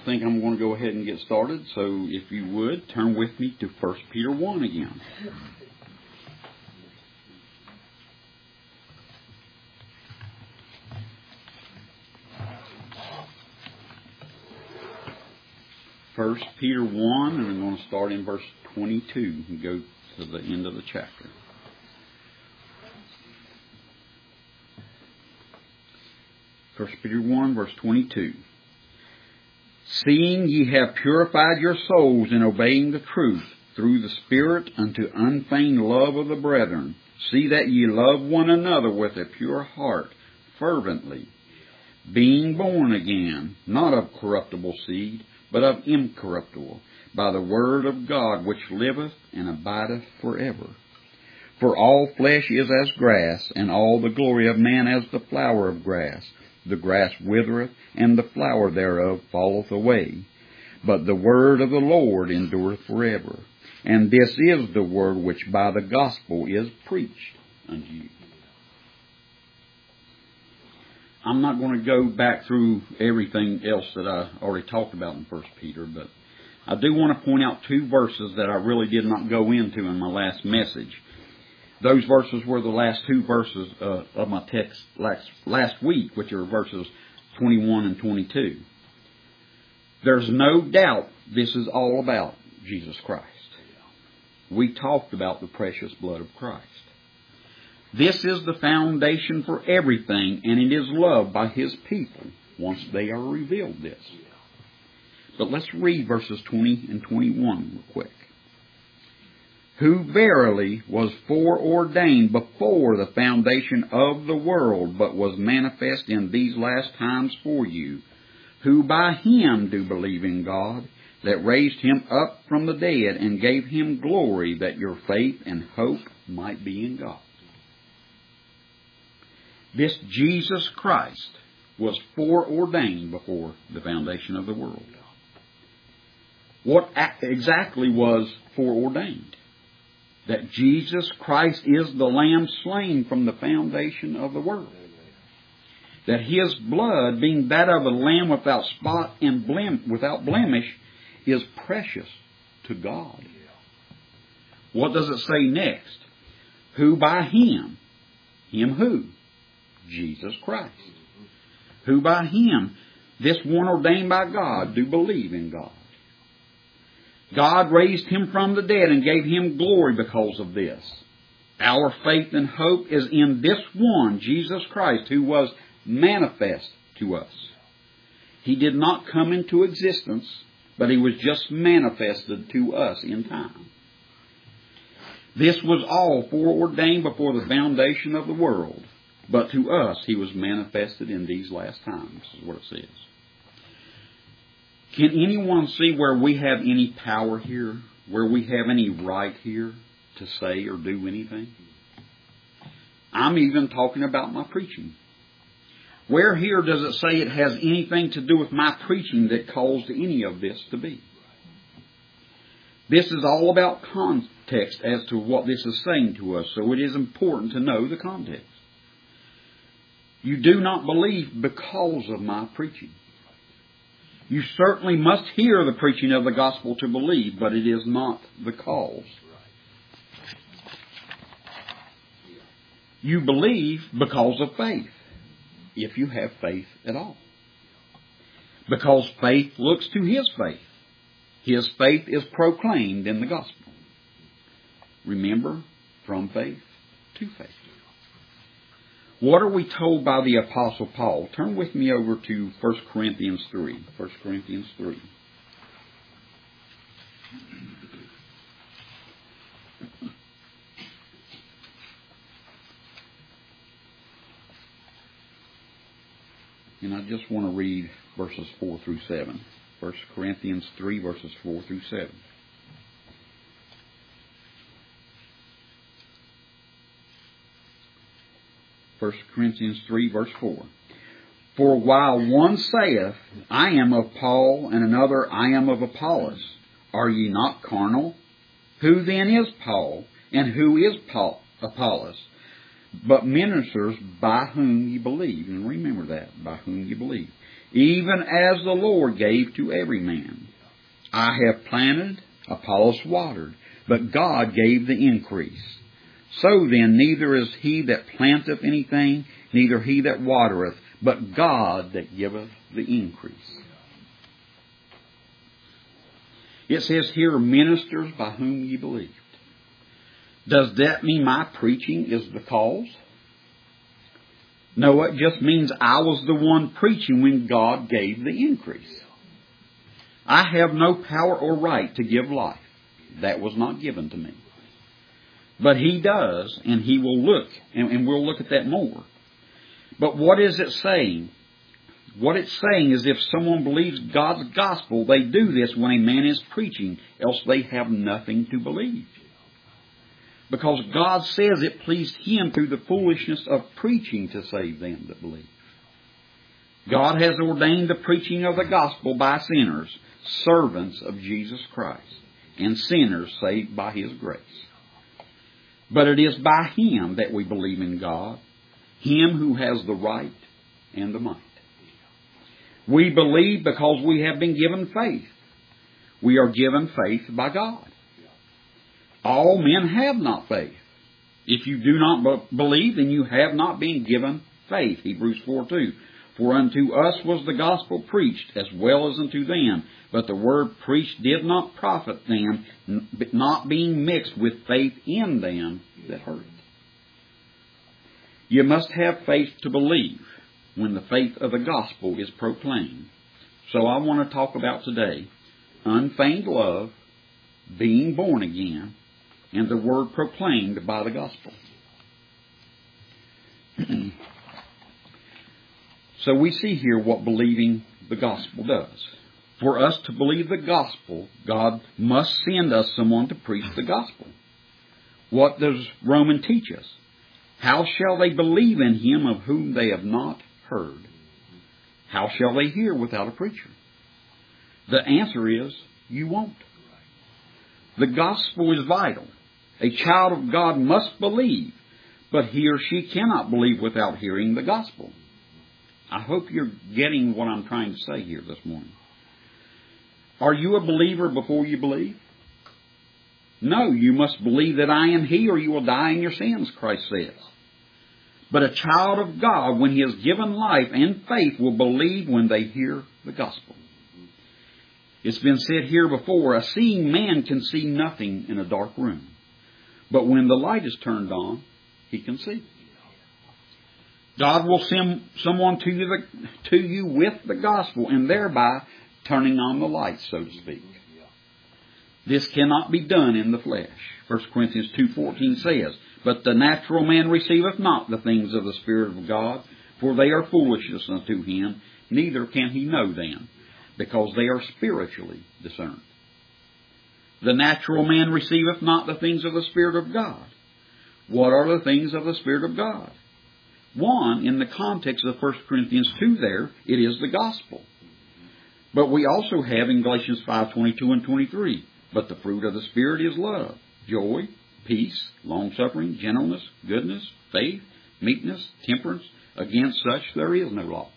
think I'm going to go ahead and get started. So if you would, turn with me to 1 Peter 1 again. First Peter 1, and I'm going to start in verse 22 and go to the end of the chapter. First Peter 1, verse 22. Seeing ye have purified your souls in obeying the truth through the Spirit unto unfeigned love of the brethren, see that ye love one another with a pure heart, fervently, being born again, not of corruptible seed, but of incorruptible, by the word of God which liveth and abideth forever. For all flesh is as grass, and all the glory of man as the flower of grass. The grass withereth, and the flower thereof falleth away. But the word of the Lord endureth forever. And this is the word which by the gospel is preached unto you. I'm not going to go back through everything else that I already talked about in 1 Peter, but I do want to point out two verses that I really did not go into in my last message. Those verses were the last two verses of my text last week, which are verses 21 and 22. There's no doubt this is all about Jesus Christ. We talked about the precious blood of Christ. This is the foundation for everything, and it is loved by His people once they are revealed this. But let's read verses 20 and 21 real quick. Who verily was foreordained before the foundation of the world, but was manifest in these last times for you, who by Him do believe in God, that raised Him up from the dead, and gave Him glory, that your faith and hope might be in God. This Jesus Christ was foreordained before the foundation of the world. What exactly was foreordained? That Jesus Christ is the Lamb slain from the foundation of the world. That His blood, being that of a lamb without spot and without blemish, is precious to God. What does it say next? Who by Him who? Jesus Christ. Who by Him, this one ordained by God, do believe in God. God raised Him from the dead and gave Him glory because of this. Our faith and hope is in this one, Jesus Christ, who was manifest to us. He did not come into existence, but He was just manifested to us in time. This was all foreordained before the foundation of the world, but to us He was manifested in these last times, is what it says. Can anyone see where we have any power here, where we have any right here to say or do anything? I'm even talking about my preaching. Where here does it say it has anything to do with my preaching that caused any of this to be? This is all about context as to what this is saying to us, so it is important to know the context. You do not believe because of my preaching. You certainly must hear the preaching of the gospel to believe, but it is not the cause. You believe because of faith, if you have faith at all. Because faith looks to His faith. His faith is proclaimed in the gospel. Remember, from faith to faith. What are we told by the Apostle Paul? Turn with me over to 1 Corinthians 3. 1 Corinthians 3. And I just want to read verses 4 through 7. 1 Corinthians 3, verses 4 through 7. 1 Corinthians 3, verse 4. For while one saith, I am of Paul, and another, I am of Apollos, are ye not carnal? Who then is Paul, and who is Apollos? But ministers by whom ye believe. And remember that, by whom ye believe. even as the Lord gave to every man. I have planted, Apollos watered, but God gave the increase. So then, neither is he that planteth anything, neither he that watereth, but God that giveth the increase. It says here, ministers by whom ye believed. Does that mean my preaching is the cause? No, it just means I was the one preaching when God gave the increase. I have no power or right to give life. That was not given to me. But He does, and He will look, and we'll look at that more. But what is it saying? What it's saying is if someone believes God's gospel, they do this when a man is preaching, else they have nothing to believe. Because God says it pleased Him through the foolishness of preaching to save them that believe. God has ordained the preaching of the gospel by sinners, servants of Jesus Christ, and sinners saved by His grace. But it is by Him that we believe in God, Him who has the right and the might. We believe because we have been given faith. We are given faith by God. All men have not faith. If you do not believe, then you have not been given faith. Hebrews 4:2. For unto us was the gospel preached, as well as unto them. But the word preached did not profit them, not being mixed with faith in them that heard it. You must have faith to believe when the faith of the gospel is proclaimed. So I want to talk about today unfeigned love, being born again, and the word proclaimed by the gospel. So we see here what believing the gospel does. For us to believe the gospel, God must send us someone to preach the gospel. What does Romans teach us? How shall they believe in Him of whom they have not heard? How shall they hear without a preacher? The answer is, you won't. The gospel is vital. A child of God must believe, but he or she cannot believe without hearing the gospel. I hope you're getting what I'm trying to say here this morning. Are you a believer before you believe? No, you must believe that I am He, or you will die in your sins, Christ says. But a child of God, when he is given life and faith, will believe when they hear the gospel. It's been said here before, a seeing man can see nothing in a dark room. But when the light is turned on, he can see. God will send someone to you with the gospel, and thereby turning on the light, so to speak. This cannot be done in the flesh. 1 Corinthians 2:14 says, But the natural man receiveth not the things of the Spirit of God, for they are foolishness unto him, neither can he know them, because they are spiritually discerned. The natural man receiveth not the things of the Spirit of God. What are the things of the Spirit of God? One, in the context of 1 Corinthians 2 there, it is the gospel. But we also have in Galatians 5:22 and 23, But the fruit of the Spirit is love, joy, peace, long-suffering, gentleness, goodness, faith, meekness, temperance. Against such there is no law.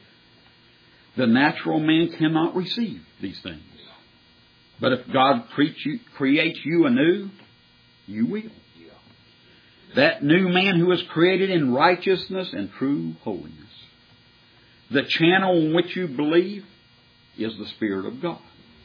The natural man cannot receive these things. But if God creates you anew, you will. That new man who is created in righteousness and true holiness. The channel in which you believe is the Spirit of God.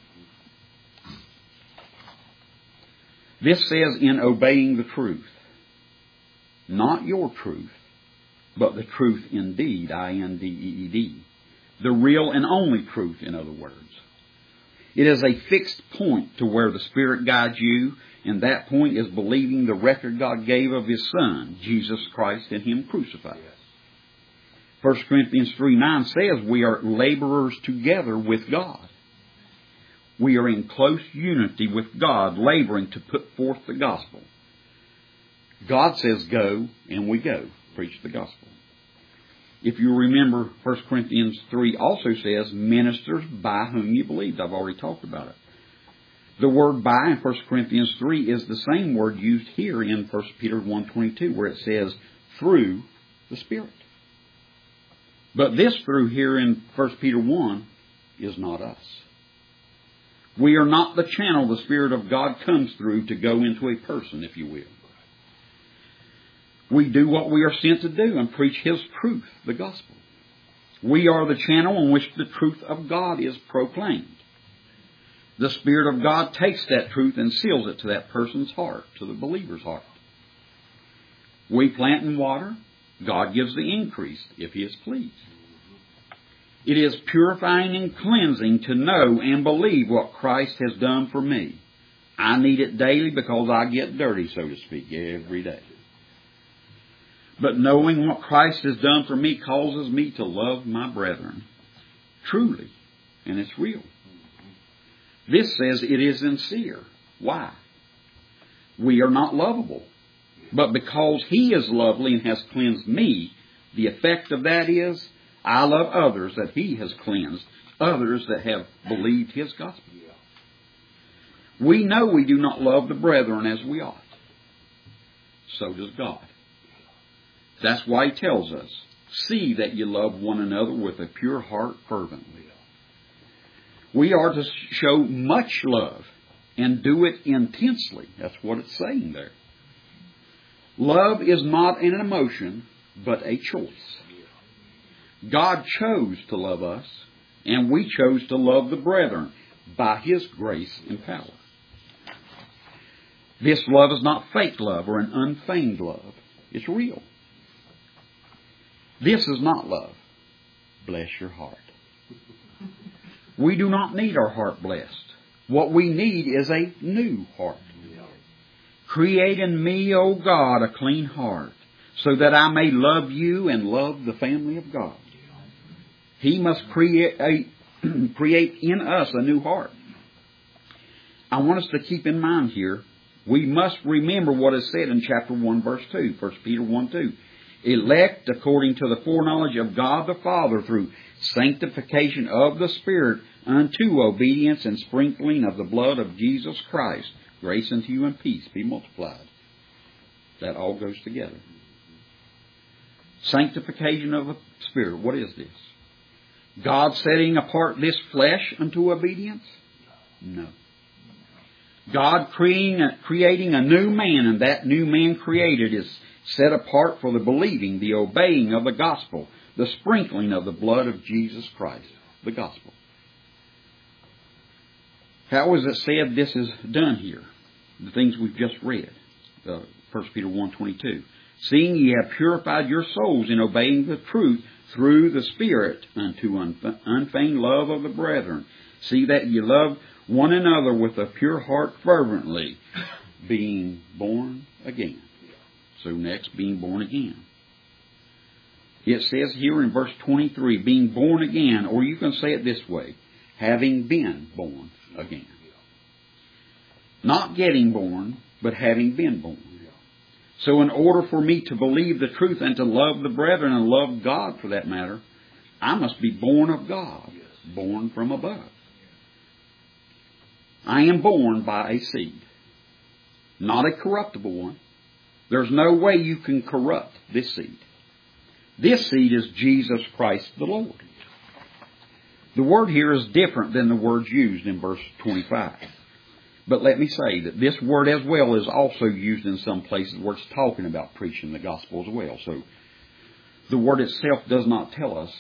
This says in obeying the truth. Not your truth, but the truth indeed, I-N-D-E-E-D. The real and only truth, in other words. It is a fixed point to where the Spirit guides you, and that point is believing the record God gave of His Son, Jesus Christ, and Him crucified. 1 Corinthians 3:9 says we are laborers together with God. We are in close unity with God, laboring to put forth the gospel. God says go, and we go. Preach the gospel. If you remember, 1 Corinthians 3 also says, ministers by whom you believed. I've already talked about it. The word by in 1 Corinthians 3 is the same word used here in 1 Peter 1:22, where it says, through the Spirit. But this through here in 1 Peter 1 is not us. We are not the channel the Spirit of God comes through to go into a person, if you will. We do what we are sent to do and preach His truth, the gospel. We are the channel in which the truth of God is proclaimed. The Spirit of God takes that truth and seals it to that person's heart, to the believer's heart. We plant and water. God gives the increase if He is pleased. It is purifying and cleansing to know and believe what Christ has done for me. I need it daily because I get dirty, so to speak, every day. But knowing what Christ has done for me causes me to love my brethren. Truly. And it's real. This says it is sincere. Why? We are not lovable. But because He is lovely and has cleansed me, the effect of that is I love others that He has cleansed, others that have believed His gospel. We know we do not love the brethren as we ought. So does God. That's why He tells us, see that you love one another with a pure heart fervently. We are to show much love and do it intensely. That's what it's saying there. Love is not an emotion, but a choice. God chose to love us, and we chose to love the brethren by His grace and power. This love is not fake love or an unfeigned love. It's real. This is not love. Bless your heart. We do not need our heart blessed. What we need is a new heart. Create in me, O God, a clean heart, so that I may love you and love the family of God. He must create in us a new heart. I want us to keep in mind here, we must remember what is said in chapter 1, verse 2, 1 Peter 1, 2. Elect according to the foreknowledge of God the Father through sanctification of the Spirit unto obedience and sprinkling of the blood of Jesus Christ. Grace unto you and peace be multiplied. That all goes together. Sanctification of the Spirit. What is this? God setting apart this flesh unto obedience? No. God creating a new man, and that new man created is set apart for the believing, the obeying of the gospel, the sprinkling of the blood of Jesus Christ, the gospel. How is it said this is done here? The things we've just read. 1 Peter 1:22. Seeing ye have purified your souls in obeying the truth through the Spirit unto unfeigned love of the brethren. See that ye love one another with a pure heart fervently, being born again. So next, being born again. It says here in verse 23, being born again, or you can say it this way, having been born again. Not getting born, but having been born. So in order for me to believe the truth and to love the brethren and love God for that matter, I must be born of God, born from above. I am born by a seed, not a corruptible one. There's no way you can corrupt this seed. This seed is Jesus Christ the Lord. The word here is different than the words used in verse 25. But let me say that this word as well is also used in some places where it's talking about preaching the gospel as well. So the word itself does not tell us,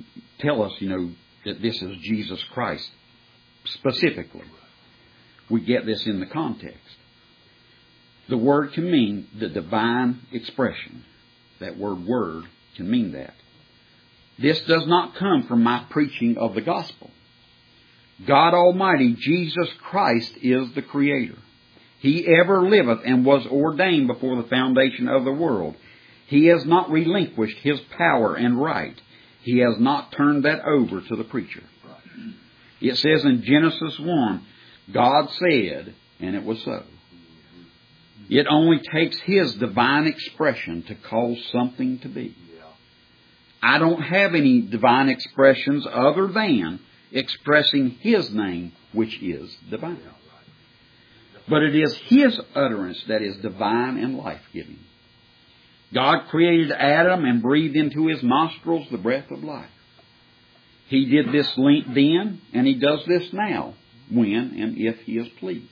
that this is Jesus Christ specifically. We get this in the context. The word can mean the divine expression. That word can mean that. This does not come from my preaching of the gospel. God Almighty, Jesus Christ, is the Creator. He ever liveth and was ordained before the foundation of the world. He has not relinquished His power and right. He has not turned that over to the preacher. It says in Genesis 1, God said, and it was so. It only takes His divine expression to cause something to be. I don't have any divine expressions other than expressing His name, which is divine. But it is His utterance that is divine and life-giving. God created Adam and breathed into his nostrils the breath of life. He did this then, and he does this now, when and if he is pleased.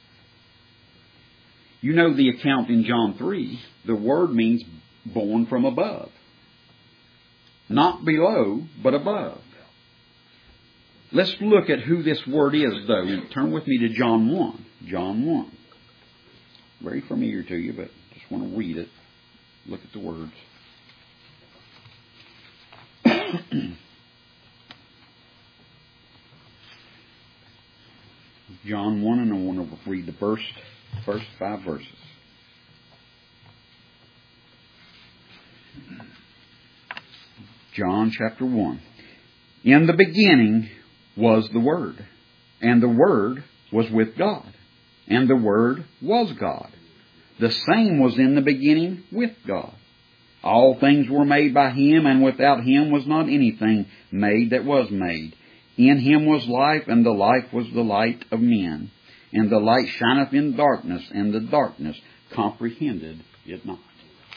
You know the account in John 3. The word means born from above. Not below, but above. Let's look at who this word is, though. Turn with me to John 1. John 1. Very familiar to you, but just want to read it. Look at the words. John 1, and I want to read the first 5 verses. John chapter 1. In the beginning was the Word, and the Word was with God, and the Word was God. The same was in the beginning with God. All things were made by Him, and without Him was not anything made that was made. In Him was life, and the life was the light of men. And the light shineth in darkness, and the darkness comprehended it not.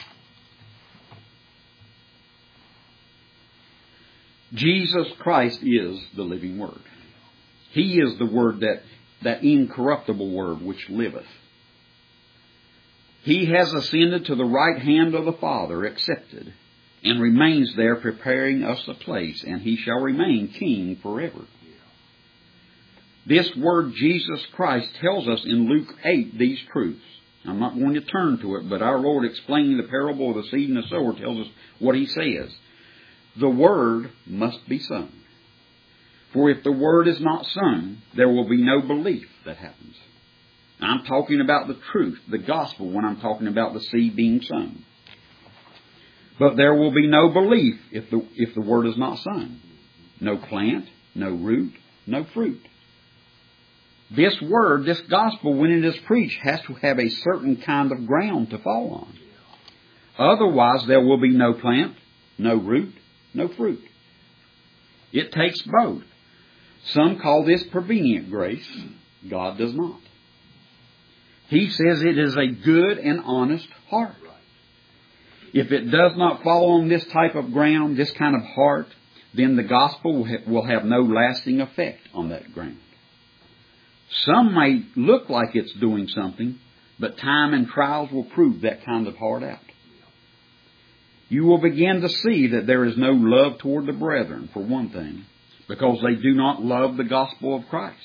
Jesus Christ is the living Word. He is the Word, that incorruptible Word which liveth. He has ascended to the right hand of the Father, accepted, and remains there preparing us a place, and He shall remain King forever. This Word, Jesus Christ, tells us in Luke 8 these truths. I'm not going to turn to it, but our Lord, explaining the parable of the seed and the sower, tells us what He says. The Word must be sung. For if the Word is not sung, there will be no belief that happens. I'm talking about the truth, the gospel, when I'm talking about the seed being sown. But there will be no belief if the Word is not sung. No plant, no root, no fruit. This Word, this gospel, when it is preached, has to have a certain kind of ground to fall on. Otherwise, there will be no plant, no root, no fruit. It takes both. Some call this prevenient grace. God does not. He says it is a good and honest heart. If it does not fall on this type of ground, this kind of heart, then the gospel will have no lasting effect on that ground. Some may look like it's doing something, but time and trials will prove that kind of heart out. You will begin to see that there is no love toward the brethren, for one thing, because they do not love the gospel of Christ.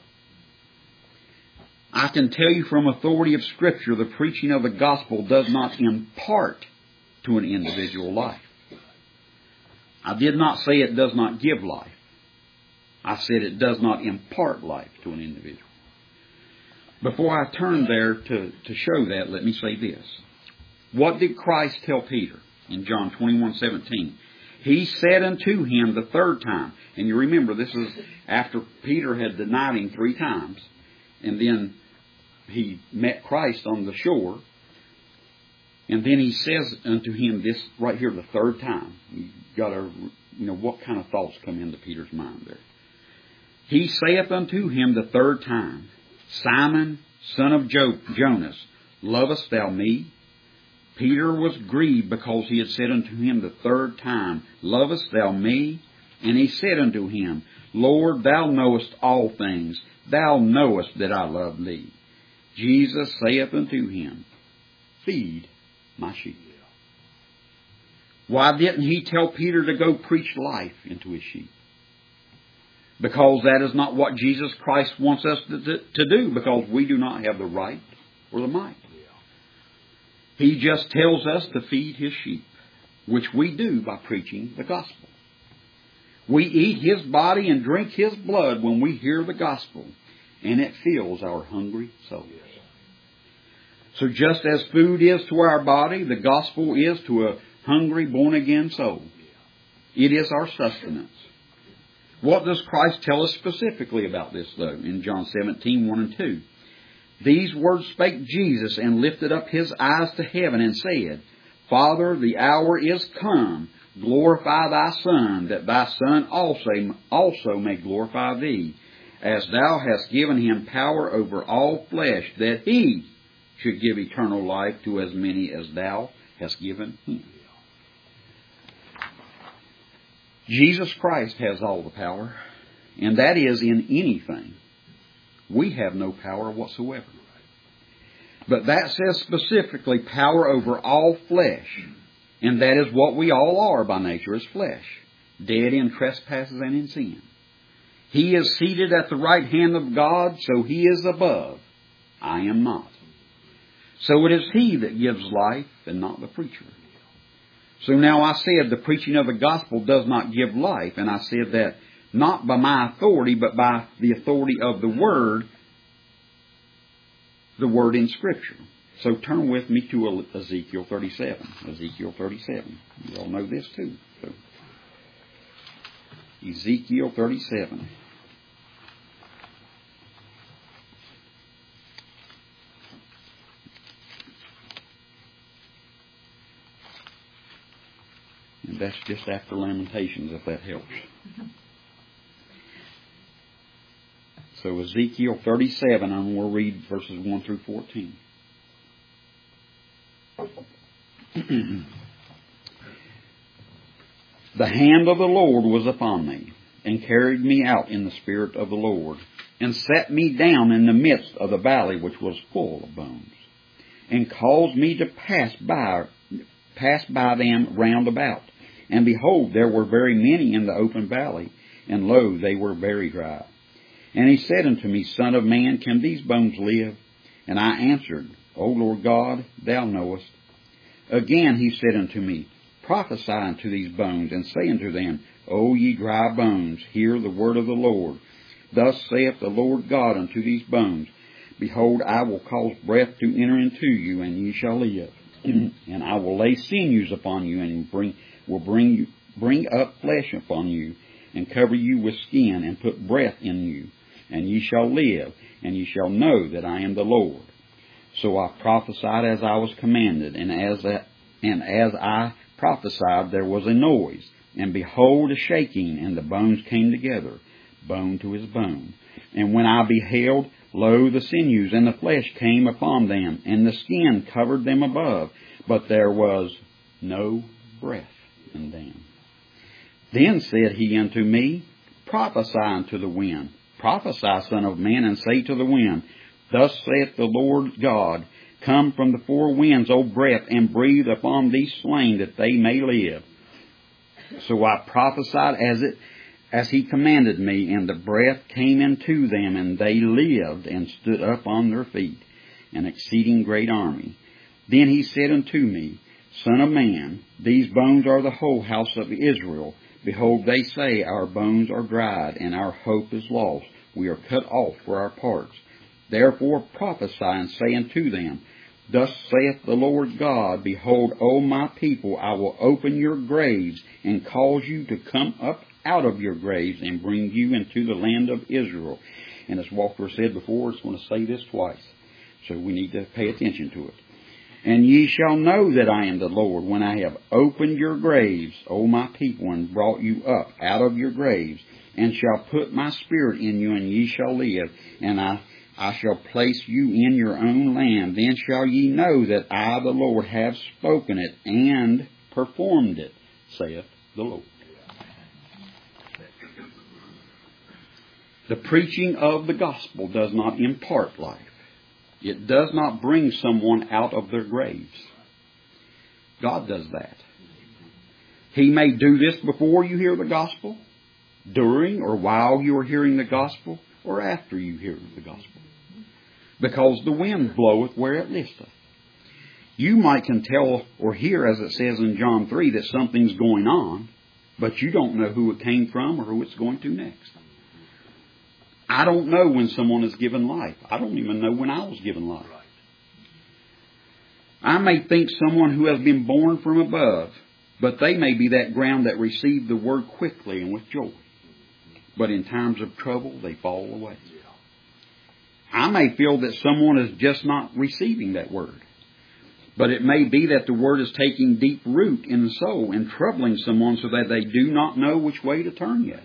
I can tell you from authority of Scripture, the preaching of the gospel does not impart to an individual life. I did not say it does not give life. I said it does not impart life to an individual. Before I turn there to show that, let me say this. What did Christ tell Peter in John 21:17? He said unto him the third time, and you remember this is after Peter had denied Him 3 times, and then he met Christ on the shore, and then He says unto him this right here the third time. You got to, what kind of thoughts come into Peter's mind there? He saith unto him the third time, Simon, son of Jonas, lovest thou me? Peter was grieved because He had said unto him the third time, Lovest thou me? And he said unto Him, Lord, thou knowest all things. Thou knowest that I love thee. Jesus saith unto him, Feed my sheep. Why didn't He tell Peter to go preach life into his sheep? Because that is not what Jesus Christ wants us to do, because we do not have the right or the might. He just tells us to feed His sheep, which we do by preaching the gospel. We eat His body and drink His blood when we hear the gospel, and it fills our hungry souls. So just as food is to our body, the gospel is to a hungry, born-again soul. It is our sustenance. What does Christ tell us specifically about this, though, in John 17:1 and 2? These words spake Jesus, and lifted up His eyes to heaven, and said, Father, the hour is come. Glorify Thy Son, that Thy Son also may glorify Thee, as Thou hast given Him power over all flesh, that He should give eternal life to as many as Thou has given him. Jesus Christ has all the power, and that is in anything. We have no power whatsoever. But that says specifically power over all flesh, and that is what we all are by nature, is flesh, dead in trespasses and in sin. He is seated at the right hand of God, so He is above. I am not. So it is He that gives life and not the preacher. So now I said the preaching of the gospel does not give life, and I said that not by my authority, but by the authority of the Word in Scripture. So turn with me to Ezekiel 37. Ezekiel 37. You all know this too. So, Ezekiel 37. And that's just after Lamentations, if that helps. So Ezekiel 37, and we'll read verses 1 through 14. The hand of the Lord was upon me, and carried me out in the spirit of the Lord, and set me down in the midst of the valley which was full of bones, and caused me to pass by them round about. And behold, there were very many in the open valley, and lo, they were very dry. And He said unto me, Son of man, can these bones live? And I answered, O Lord God, Thou knowest. Again He said unto me, Prophesy unto these bones, and say unto them, O ye dry bones, hear the word of the Lord. Thus saith the Lord God unto these bones, Behold, I will cause breath to enter into you, and ye shall live. And I will lay sinews upon you, and will bring up flesh upon you, and cover you with skin, and put breath in you, and ye shall live, and ye shall know that I am the Lord. So I prophesied as I was commanded, and as I prophesied there was a noise, and behold a shaking, and the bones came together, bone to his bone. And when I beheld, lo, the sinews and the flesh came upon them, and the skin covered them above, but there was no breath in them. Then said He unto me, Prophesy unto the wind. Prophesy, Son of man, and say to the wind, Thus saith the Lord God, Come from the four winds, O breath, and breathe upon these slain, that they may live. So I prophesied as He commanded me, and the breath came into them, and they lived, and stood up on their feet, an exceeding great army. Then He said unto me, Son of man, these bones are the whole house of Israel. Behold, they say, Our bones are dried, and our hope is lost. We are cut off for our parts. Therefore prophesy, and say unto them, Thus saith the Lord God, Behold, O my people, I will open your graves, and cause you to come up out of your graves, and bring you into the land of Israel. And as Walter said before, it's going to say this twice, so we need to pay attention to it. And ye shall know that I am the Lord, when I have opened your graves, O my people, and brought you up out of your graves, and shall put my spirit in you, and ye shall live, and I shall place you in your own land. Then shall ye know that I, the Lord, have spoken it, and performed it, saith the Lord. The preaching of the gospel does not impart life. It does not bring someone out of their graves. God does that. He may do this before you hear the gospel, during or while you are hearing the gospel, or after you hear the gospel. Because the wind bloweth where it listeth. You might can tell or hear, as it says in John 3, that something's going on, but you don't know who it came from or who it's going to next. I don't know when someone is given life. I don't even know when I was given life. I may think someone who has been born from above, but they may be that ground that received the word quickly and with joy. But in times of trouble, they fall away. I may feel that someone is just not receiving that word. But it may be that the word is taking deep root in the soul and troubling someone so that they do not know which way to turn yet.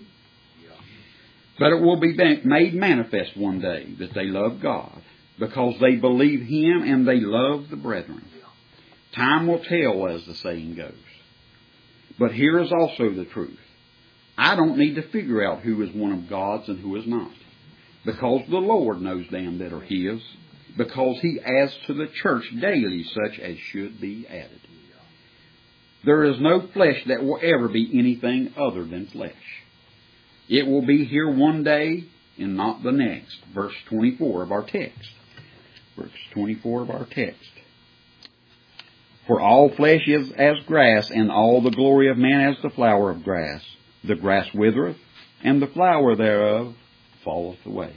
But it will be made manifest one day that they love God because they believe Him and they love the brethren. Time will tell, as the saying goes. But here is also the truth. I don't need to figure out who is one of God's and who is not, because the Lord knows them that are His, because He adds to the church daily such as should be added. There is no flesh that will ever be anything other than flesh. It will be here one day and not the next. Verse 24 of our text. Verse 24 of our text. For all flesh is as grass, and all the glory of man as the flower of grass. The grass withereth, and the flower thereof falleth away.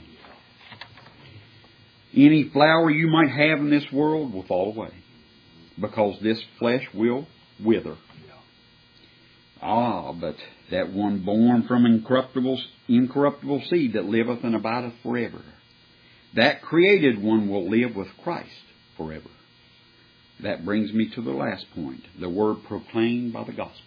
Any flower you might have in this world will fall away, because this flesh will wither. But that one born from incorruptible seed that liveth and abideth forever, that created one will live with Christ forever. That brings me to the last point, the word proclaimed by the gospel.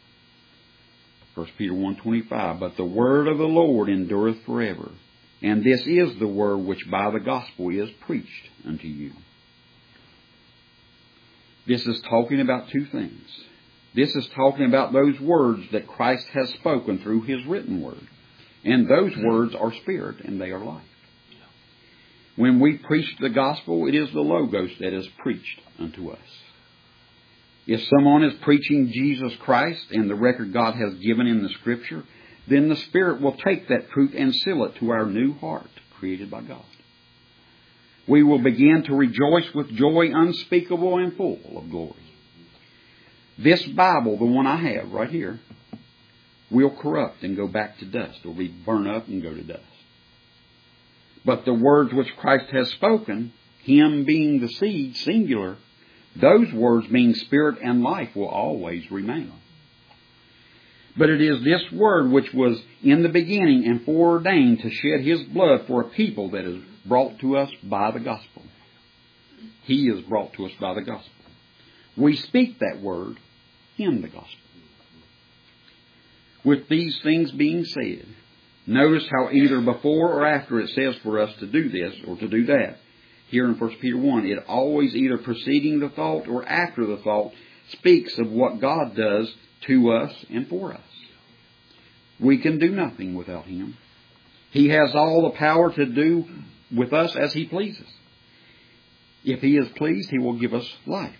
1 Peter 1:25, but the word of the Lord endureth forever, and this is the word which by the gospel is preached unto you. This is talking about two things. This is talking about those words that Christ has spoken through His written word. And those words are spirit and they are life. When we preach the gospel, it is the Logos that is preached unto us. If someone is preaching Jesus Christ and the record God has given in the Scripture, then the Spirit will take that truth and seal it to our new heart created by God. We will begin to rejoice with joy unspeakable and full of glory. This Bible, the one I have right here, will corrupt and go back to dust, or be burned up and go to dust. But the words which Christ has spoken, Him being the seed, singular, those words being spirit and life will always remain. But it is this word which was in the beginning and foreordained to shed His blood for a people that is brought to us by the gospel. He is brought to us by the gospel. We speak that word in the gospel. With these things being said, notice how either before or after it says for us to do this or to do that. Here in 1 Peter 1, it always either preceding the thought or after the thought speaks of what God does to us and for us. We can do nothing without Him. He has all the power to do with us as He pleases. If He is pleased, He will give us life.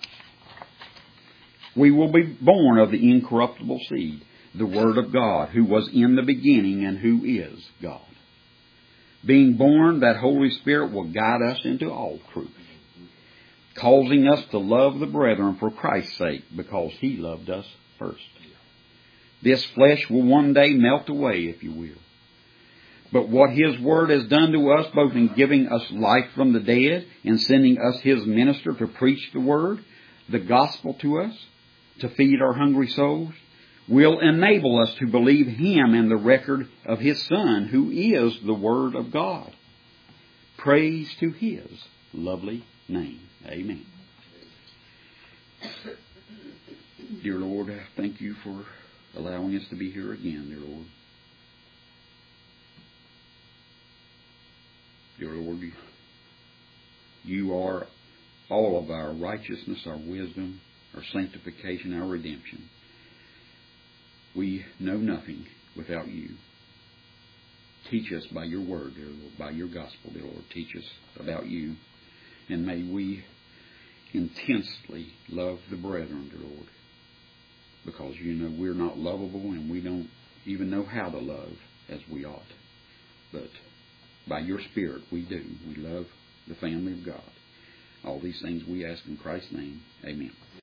We will be born of the incorruptible seed, the Word of God, who was in the beginning and who is God. Being born, that Holy Spirit will guide us into all truth, causing us to love the brethren for Christ's sake, because He loved us first. This flesh will one day melt away, if you will. But what His Word has done to us, both in giving us life from the dead and sending us His minister to preach the Word, the gospel to us, to feed our hungry souls, will enable us to believe Him and the record of His Son, who is the Word of God. Praise to His lovely name. Amen. Dear Lord, I thank You for allowing us to be here again, dear Lord. Dear Lord, You are all of our righteousness, our wisdom, our sanctification, our redemption. We know nothing without You. Teach us by Your word, dear Lord, by Your gospel, dear Lord. Teach us about You. And may we intensely love the brethren, dear Lord. Because You know we're not lovable and we don't even know how to love as we ought. But by Your Spirit we do. We love the family of God. All these things we ask in Christ's name. Amen.